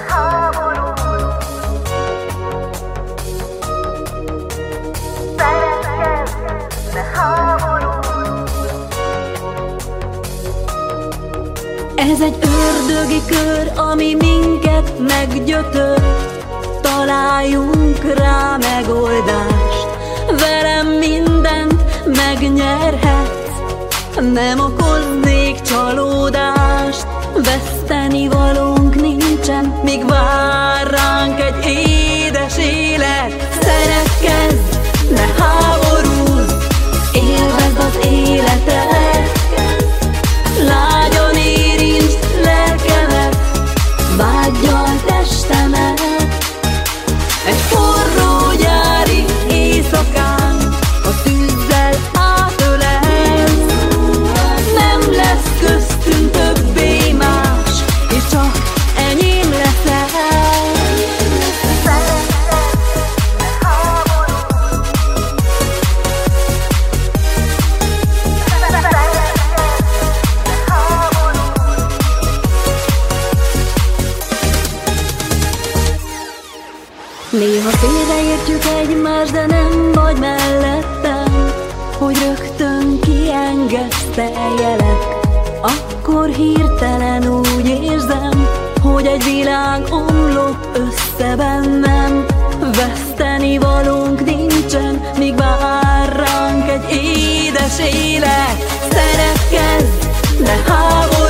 háború, szeretkezz, ne háború. Ez egy ördögi kör, ami minket meggyötör. Találjunk rá megoldást, velem mindent megnyerhetsz. Nem okoznék csalódást, veszteni valónk nincsen, míg vár ránk egy édes élet. Szeretkezz, ne háborúzz, élvezd az életet. Lágyan érintsd lelkemet, vággyal testemet. Egy forró nyári éjszakán a tűzzel átölelsz. Nem lesz köztünk többé más, és csak enyém leszel. Szeretkezz, ne háború, szeretkezz, ne háború. Néha félreértjük egymást, de nem vagy mellettem, hogy rögtön kiengedsz te jelek. Akkor hirtelen úgy érzem, hogy egy világ omlott össze bennem. Veszteni valónk nincsen, míg vár ránk egy édes élet. Szeretkezz, ne háborúzz,